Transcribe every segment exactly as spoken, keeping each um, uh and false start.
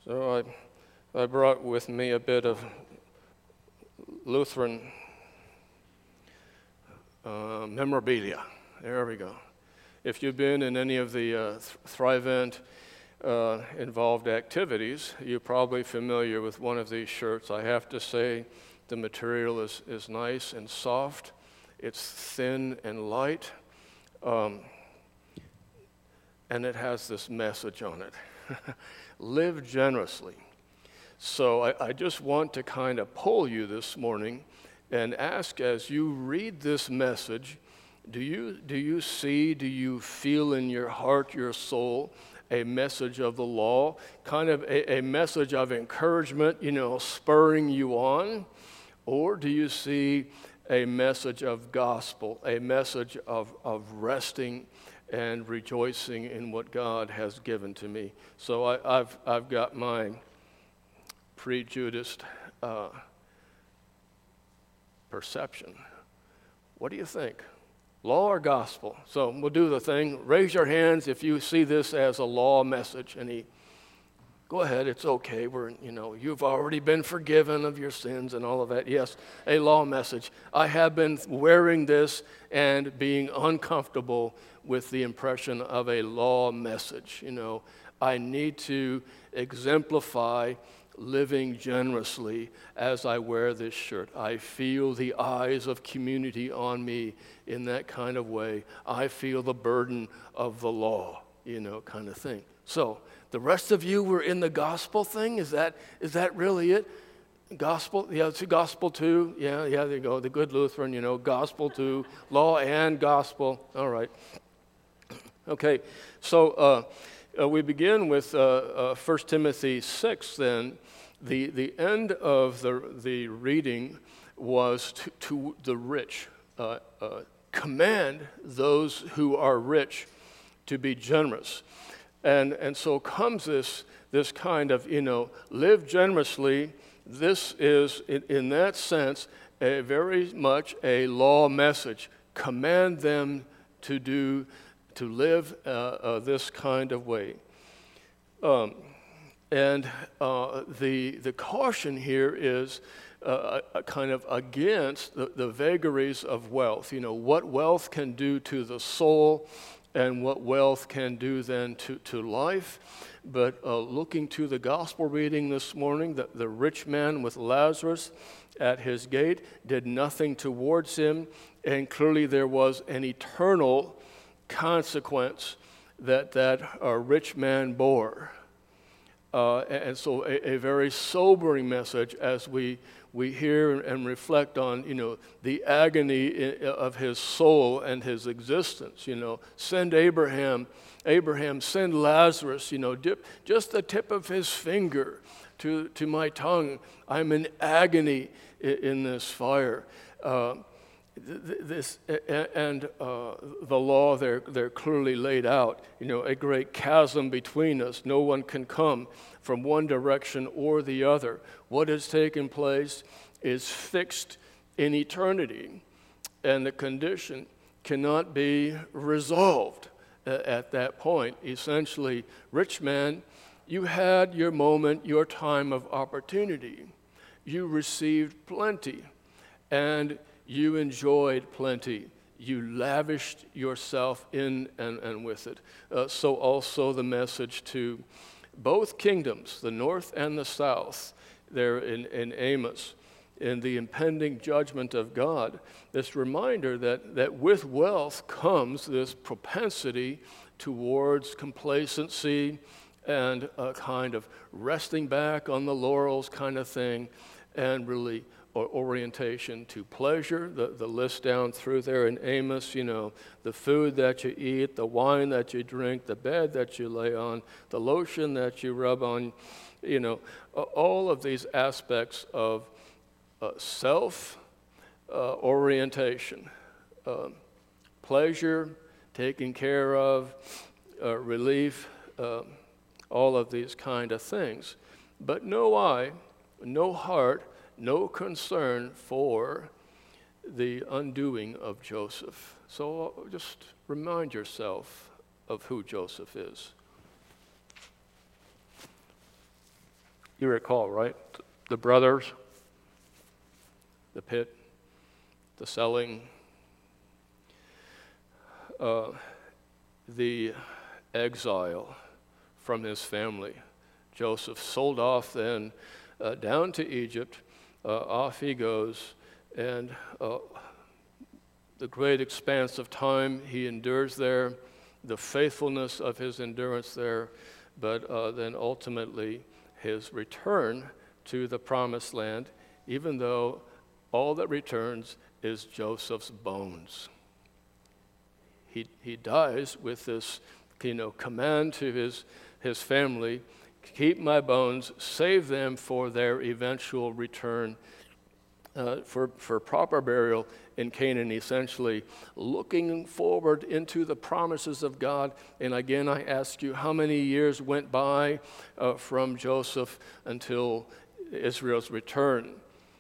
So I, I brought with me a bit of Lutheran uh, memorabilia. There we go. If you've been in any of the uh, Thrivent uh, involved activities, you're probably familiar with one of these shirts. I have to say the material is, is nice and soft. It's thin and light. Um, and it has this message on it. Live generously. So I, I just want to kind of poll you this morning and ask, as you read this message, do you, do you see, do you feel in your heart, your soul, a message of the law, kind of a, a message of encouragement, you know, spurring you on? Or do you see a message of gospel, a message of, of resting and rejoicing in what God has given to me? So I, I've, I've got mine prejudiced uh, perception. What do you think? Law or gospel? So we'll do the thing. Raise your hands if you see this as a law message. And he, go ahead, it's okay. We're, you know, you've already been forgiven of your sins and all of that. Yes, a law message. I have been wearing this and being uncomfortable with the impression of a law message. You know, I need to exemplify living generously as I wear this shirt. I feel the eyes of community on me in that kind of way. I feel the burden of the law, you know, kind of thing. So the rest of you were in the gospel thing? Is that is that really it? Gospel? Yeah, it's a gospel too. Yeah, yeah, there you go. The good Lutheran, you know, gospel too. Law and gospel. All right. Okay, so uh, uh, we begin with uh, uh, First Timothy six then. The, the end of the, the reading was to, to the rich. Uh, uh, command those who are rich to be generous. And, and so comes this, this kind of, you know, live generously. This is, in, in that sense, a very much a law message. Command them to do, to live uh, uh, this kind of way. Um, And uh, the the caution here is uh, a, a kind of against the, the vagaries of wealth. You know, what wealth can do to the soul and what wealth can do then to, to life. But uh, looking to the gospel reading this morning, the, the rich man with Lazarus at his gate did nothing towards him, and clearly there was an eternal consequence that that uh, rich man bore. Uh, and so a, a very sobering message as we, we hear and reflect on, you know, the agony of his soul and his existence. You know, send Abraham, Abraham, send Lazarus, you know, dip just the tip of his finger to, to my tongue. I'm in agony in, in this fire. Uh, This and uh, the law there they're clearly laid out. You know, a great chasm between us. No one can come from one direction or the other. What has taken place is fixed in eternity, and the condition cannot be resolved at that point. Essentially, rich man, you had your moment, your time of opportunity. You received plenty, and you enjoyed plenty. You lavished yourself in and, and with it. Uh, so also the message to both kingdoms, the north and the south, there in, in Amos, in the impending judgment of God, this reminder that, that with wealth comes this propensity towards complacency and a kind of resting back on the laurels kind of thing, and really or orientation to pleasure, the, the list down through there in Amos, you know, the food that you eat, the wine that you drink, the bed that you lay on, the lotion that you rub on, you know, all of these aspects of uh, self uh, orientation, uh, pleasure, taking care of, uh, relief, uh, all of these kind of things. But no eye, no heart, no concern for the undoing of Joseph. So just remind yourself of who Joseph is. You recall, right? The brothers, the pit, the selling, uh, the exile from his family. Joseph sold off then uh, down to Egypt. Uh, off he goes, and uh, the great expanse of time he endures there, the faithfulness of his endurance there, but uh, then ultimately his return to the promised land, even though all that returns is Joseph's bones. He, he dies with this, you know, command to his, his family, keep my bones, save them for their eventual return uh, for, for proper burial in Canaan, essentially looking forward into the promises of God. And again, I ask you, how many years went by uh, from Joseph until Israel's return?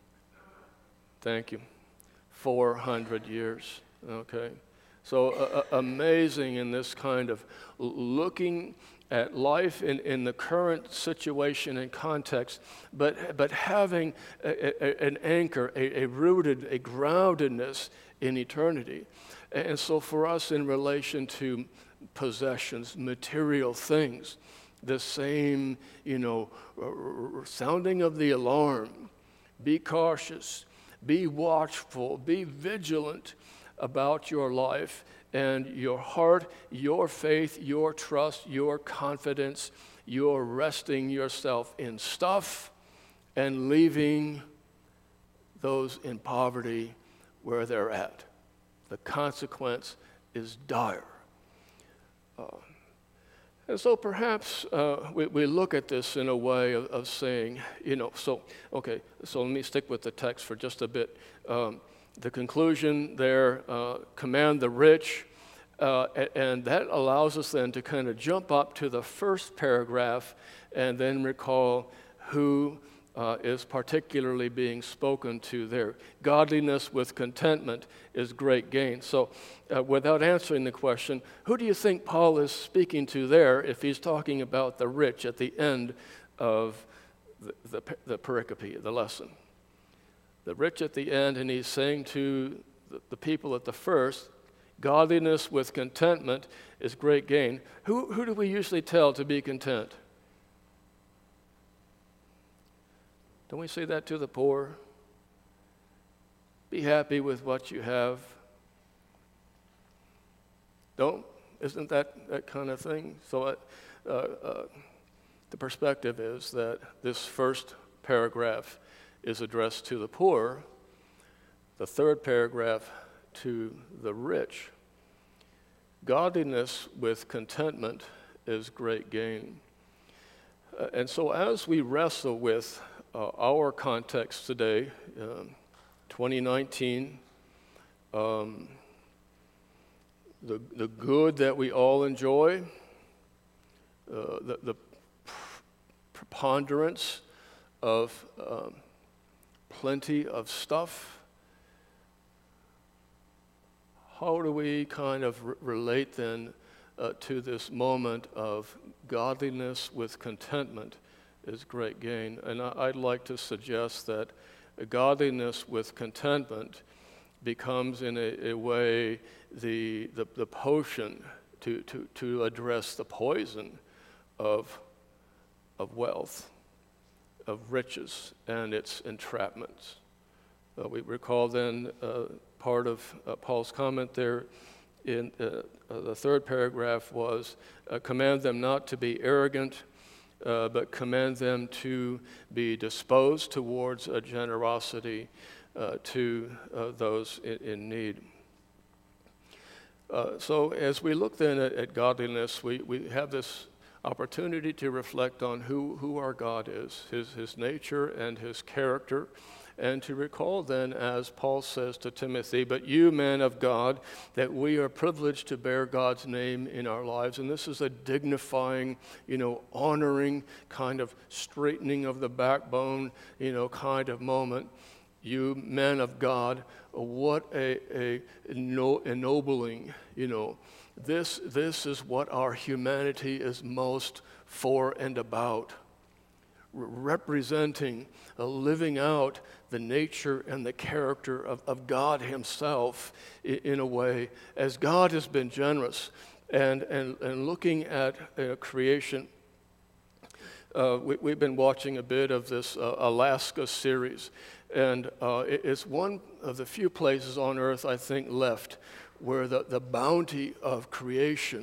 Thank you. four hundred years, okay? So uh, amazing in this kind of looking at life in, in the current situation and context, but, but having a, a, an anchor, a, a rooted, a groundedness in eternity. And so for us in relation to possessions, material things, the same, you know, sounding of the alarm, be cautious, be watchful, be vigilant about your life and your heart, your faith, your trust, your confidence, your resting yourself in stuff and leaving those in poverty where they're at. The consequence is dire. Uh, and so perhaps uh, we, we look at this in a way of, of saying, you know, so, okay, so let me stick with the text for just a bit. Um, The conclusion there, uh, command the rich, uh, and that allows us then to kind of jump up to the first paragraph and then recall who uh, is particularly being spoken to there. Godliness with contentment is great gain. So uh, without answering the question, who do you think Paul is speaking to there if he's talking about the rich at the end of the, the, the pericope, the lesson? The rich at the end, and he's saying to the people at the first, godliness with contentment is great gain. Who, who do we usually tell to be content? Don't we say that to the poor? Be happy with what you have. Don't, isn't that that kind of thing? So uh, uh, the perspective is that this first paragraph is addressed to the poor, the third paragraph to the rich. Godliness with contentment is great gain. Uh, and so as we wrestle with uh, our context today, um, twenty nineteen, um, the, the good that we all enjoy, uh, the, the preponderance of um, plenty of stuff. How do we kind of re- relate then uh, to this moment of godliness with contentment is great gain? And I, I'd like to suggest that godliness with contentment becomes in a, a way the, the, the potion to, to, to address the poison of, of wealth, of riches and its entrapments. Uh, we recall then uh, part of uh, Paul's comment there in uh, uh, the third paragraph was, uh, command them not to be arrogant, uh, but command them to be disposed towards a generosity uh, to uh, those in, in need. Uh, so as we look then at, at godliness, we, we have this opportunity to reflect on who, who our God is, his, his nature and his character, and to recall then, as Paul says to Timothy, but you, man of God, that we are privileged to bear God's name in our lives. And this is a dignifying, you know, honoring, kind of straightening of the backbone, you know, kind of moment. You, man of God, what a, a ennobling, you know, This, this is what our humanity is most for and about. representing, uh, living out the nature and the character of, of God himself in, in a way, as God has been generous. And, and, and looking at uh, creation, uh, we, we've been watching a bit of this uh, Alaska series, and uh, it, it's one of the few places on earth, I think, left where the, the bounty of creation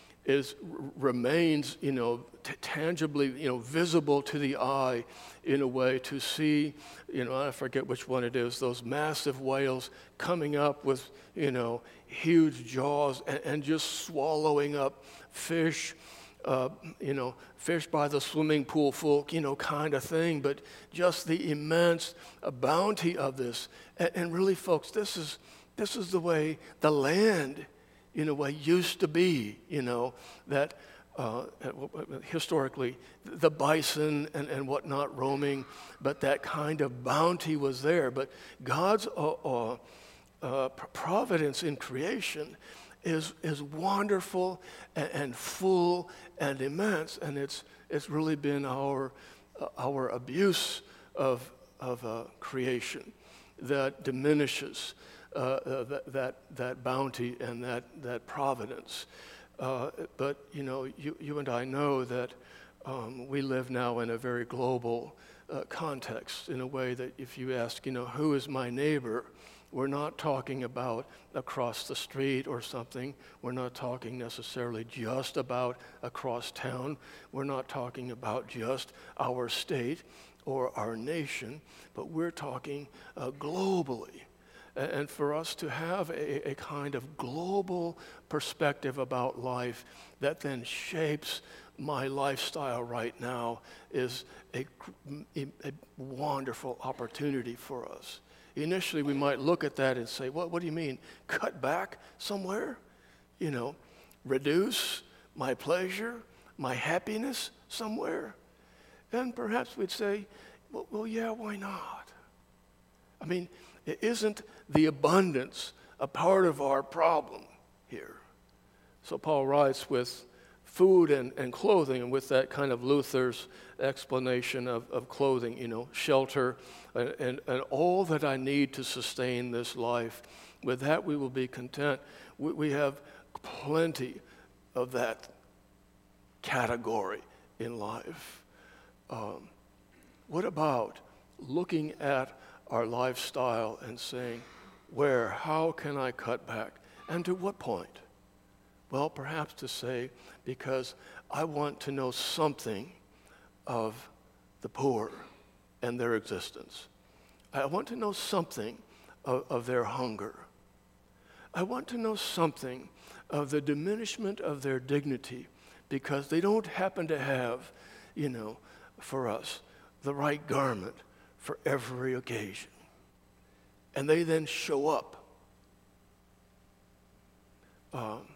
is remains, you know, t- tangibly, you know, visible to the eye in a way to see, you know, I forget which one it is, those massive whales coming up with, you know, huge jaws and, and just swallowing up fish, uh, you know, fish by the swimming pool full, you know, kind of thing, but just the immense uh, bounty of this. And, and really, folks, this is this is the way the land, in a way, used to be, you know, that uh, historically the bison and, and whatnot roaming, but that kind of bounty was there. But God's uh, uh, uh, providence in creation is is wonderful and, and full and immense, and it's it's really been our uh, our abuse of of uh, creation that diminishes Uh, uh, that, that that bounty and that that providence. Uh, but you know, you you and I know that um, we live now in a very global uh, context. In a way that if you ask, you know, who is my neighbor, we're not talking about across the street or something. We're not talking necessarily just about across town. We're not talking about just our state or our nation, but we're talking uh, globally. And for us to have a, a kind of global perspective about life that then shapes my lifestyle right now is a, a, a wonderful opportunity for us. Initially, we might look at that and say, what, what do you mean? Cut back somewhere? You know, reduce my pleasure, my happiness somewhere? And perhaps we'd say, well, well yeah, why not? I mean, isn't the abundance a part of our problem here? So Paul writes with food and, and clothing, and with that kind of Luther's explanation of, of clothing, you know, shelter, and, and, and all that I need to sustain this life. With that we will be content. We, we have plenty of that category in life. Um, what about looking at our lifestyle and saying, where, how can I cut back? And to what point? Well, perhaps to say, because I want to know something of the poor and their existence. I want to know something of, of their hunger. I want to know something of the diminishment of their dignity, because they don't happen to have, you know, for us, the right garment for every occasion. And they then show up um,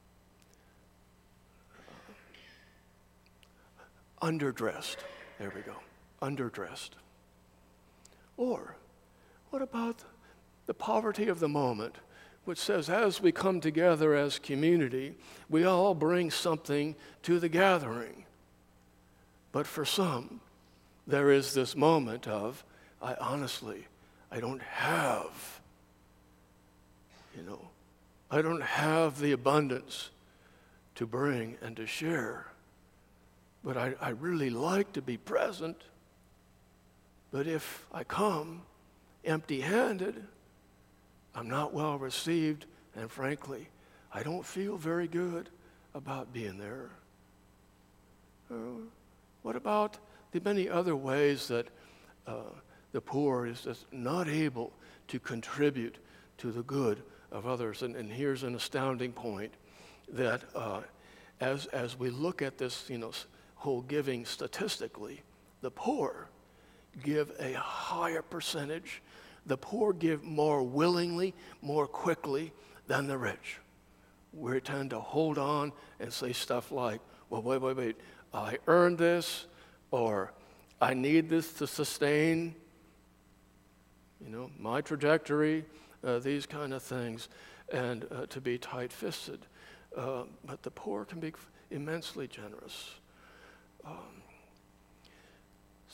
underdressed. There we go, underdressed. Or what about the poverty of the moment, which says as we come together as community, we all bring something to the gathering. But for some, there is this moment of, I honestly, I don't have, you know, I don't have the abundance to bring and to share. But I, I really like to be present. But if I come empty-handed, I'm not well received, and frankly, I don't feel very good about being there. Uh, what about the many other ways that uh, the poor is just not able to contribute to the good of others? And, and here's an astounding point, that uh, as as we look at this, you know, whole giving statistically, the poor give a higher percentage. The poor give more willingly, more quickly than the rich. We tend to hold on and say stuff like, well, wait, wait, wait, I earned this, or I need this to sustain, you know, my trajectory, uh, these kind of things, and uh, to be tight-fisted. Uh, but the poor can be immensely generous. Um,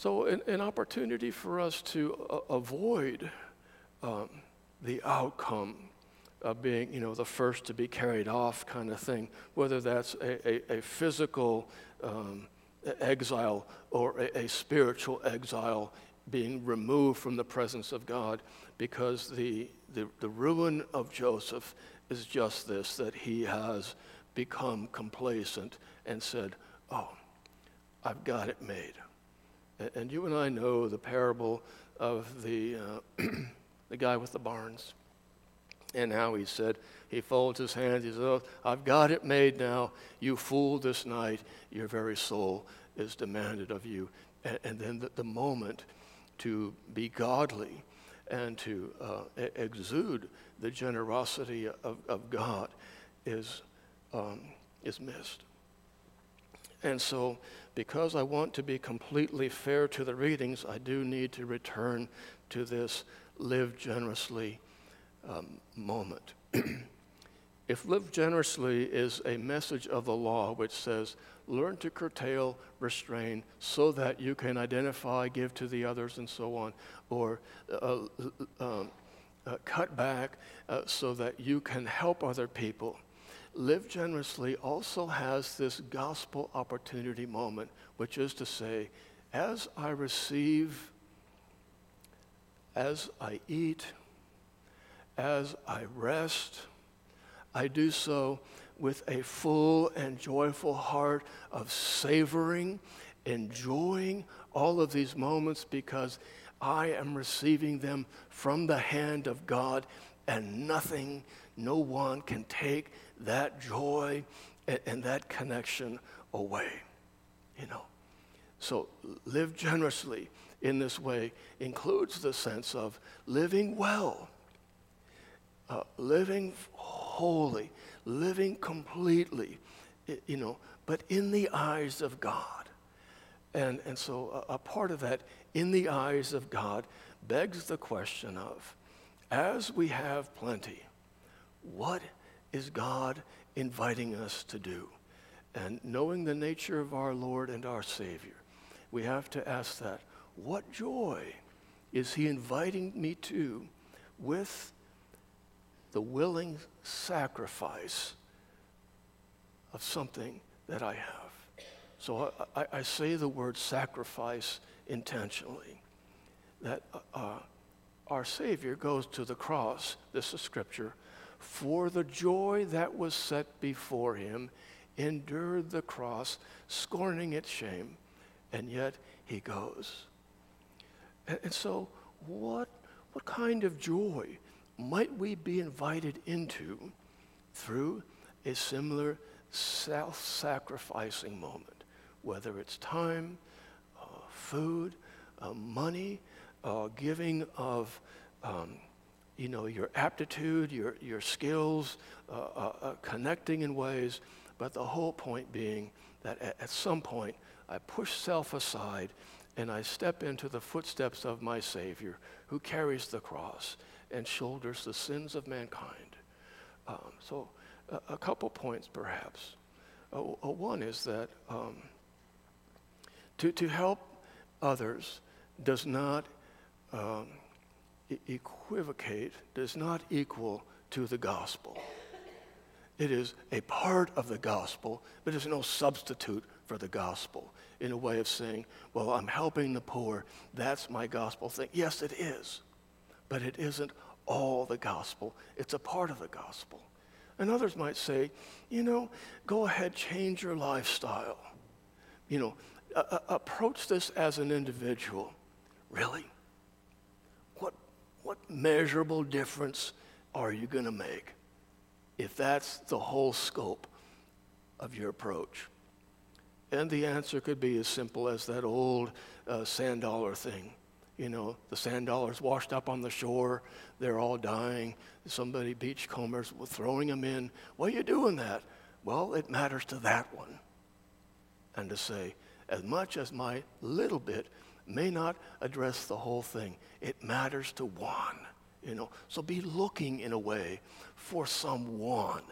So an, an opportunity for us to uh, avoid um, the outcome of being, you know, the first to be carried off kind of thing, whether that's a, a, a physical um, exile or a, a spiritual exile, being removed from the presence of God, because the, the, the ruin of Joseph is just this, that he has become complacent and said, oh, I've got it made. And, and you and I know the parable of the, uh, the guy with the barns, and how he said, he folds his hands, he says, oh, I've got it made now. You fool this night, your very soul is demanded of you. And, and then the, the moment to be godly and to uh, exude the generosity of, of God is, um, is missed. And so, because I want to be completely fair to the readings, I do need to return to this live generously um, moment. If live generously is a message of the law which says, learn to curtail, restrain, so that you can identify, give to the others, and so on, or uh, um, uh, cut back uh, so that you can help other people, live generously also has this gospel opportunity moment, which is to say, as I receive, as I eat, as I rest, I do so with a full and joyful heart of savoring, enjoying all of these moments, because I am receiving them from the hand of God, and nothing, no one can take that joy and, and that connection away, you know. So live generously in this way includes the sense of living well, uh, living wholly, living completely, you know, but in the eyes of God. And, and so a, a part of that, in the eyes of God, begs the question of, as we have plenty, what is God inviting us to do? And knowing the nature of our Lord and our Savior, we have to ask that, what joy is he inviting me to with the willing sacrifice of something that I have? So I, I, I say the word sacrifice intentionally, that uh, our Savior goes to the cross, this is scripture, for the joy that was set before him, endured the cross, scorning its shame, and yet he goes. And, and so what, what kind of joy might we be invited into through a similar self-sacrificing moment, whether it's time, uh, food, uh, money, uh, giving of um, you know, your aptitude, your, your skills, uh, uh, uh, connecting in ways, but the whole point being that at, at some point I push self aside and I step into the footsteps of my Savior, who carries the cross and shoulders the sins of mankind. Um, so a, a couple points perhaps. Uh, uh, one is that um, to, to help others does not um, e- equivocate, does not equal to the gospel. It is a part of the gospel, but it's no substitute for the gospel, in a way of saying, well, I'm helping the poor, that's my gospel thing. Yes, it is, but it isn't all the gospel. It's a part of the gospel. And others might say, you know, go ahead, change your lifestyle. You know, a- a- approach this as an individual. Really? What, what measurable difference are you going to make if that's the whole scope of your approach? And the answer could be as simple as that old uh, sand dollar thing. You know, the sand dollars washed up on the shore, they're all dying. Somebody, beachcombers, were throwing them in. Why are you doing that? Well, it matters to that one. And to say, as much as my little bit may not address the whole thing, it matters to one. You know, so be looking in a way for someone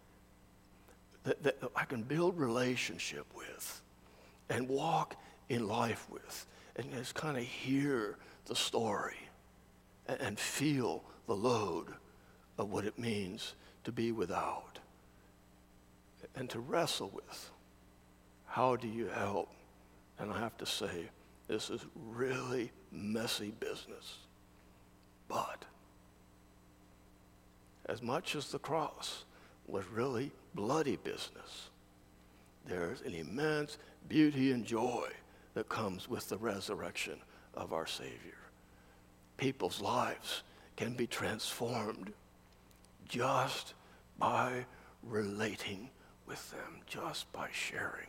that, that I can build relationship with and walk in life with and just kind of hear the story and, and feel the load of what it means to be without and to wrestle with. How do you help? And I have to say, this is really messy business. But as much as the cross was really bloody business, there's an immense beauty and joy that comes with the resurrection of our Savior. People's lives can be transformed just by relating with them, just by sharing.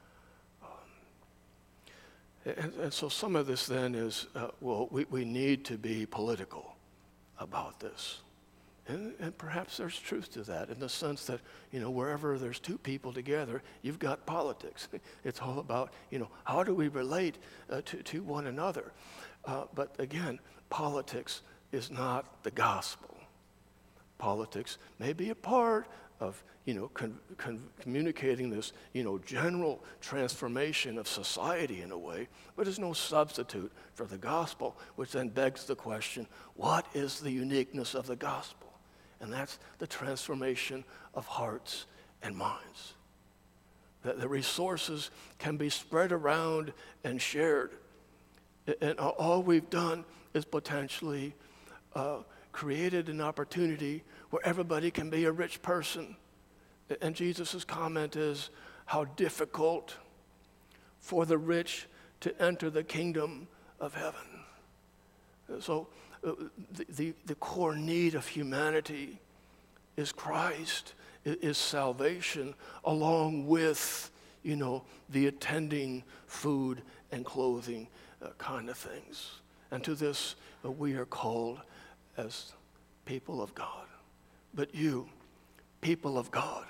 Um, and, and so some of this then is, uh, well, we, we need to be political about this. And, and perhaps there's truth to that in the sense that, you know, wherever there's two people together, you've got politics. It's all about, you know, how do we relate uh, to, to one another? Uh, but again, politics is not the gospel. Politics may be a part of, you know, con- con- communicating this, you know, general transformation of society in a way, but it's no substitute for the gospel, which then begs the question, what is the uniqueness of the gospel? And that's the transformation of hearts and minds. That the resources can be spread around and shared. And all we've done is potentially uh, created an opportunity where everybody can be a rich person. And Jesus' comment is how difficult for the rich to enter the kingdom of heaven. So uh, the, the, the core need of humanity is Christ, is salvation, along with, you know, the attending food and clothing uh, kind of things. And to this uh, we are called as people of God. But you, people of God,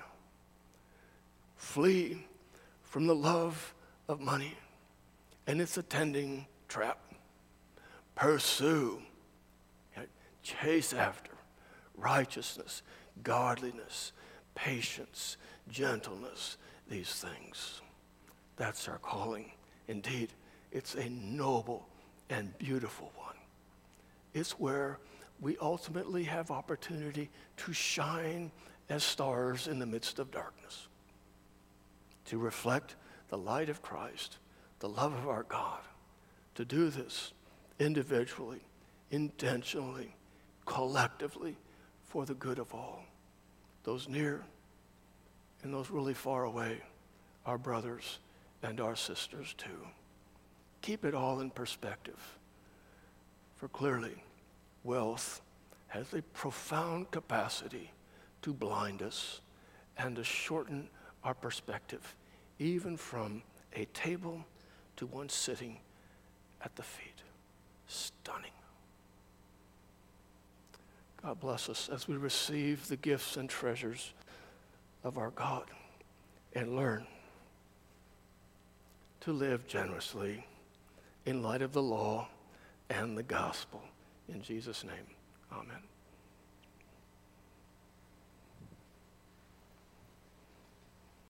flee from the love of money and its attending trap. Pursue, chase after righteousness, godliness, patience, gentleness, these things. That's our calling. Indeed, it's a noble and beautiful one. It's where we ultimately have opportunity to shine as stars in the midst of darkness, to reflect the light of Christ, the love of our God, to do this individually, intentionally, collectively, for the good of all, those near and those really far away, our brothers and our sisters too. Keep it all in perspective, for clearly, wealth has a profound capacity to blind us and to shorten our perspective, even from a table to one sitting at the feet. Stunning. God bless us as we receive the gifts and treasures of our God and learn to live generously in light of the law and the gospel. In Jesus' name, amen.